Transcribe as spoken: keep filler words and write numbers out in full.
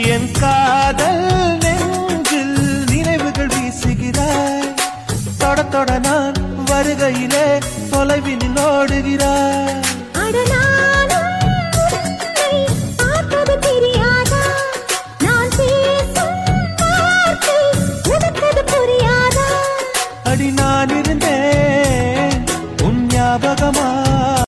என் காதல் நெஞ்சில் நினைவுகள் வீசுகிறாய் தொட தொட நான் வருகையிலே தொலைவில் ஓடுகிறாய்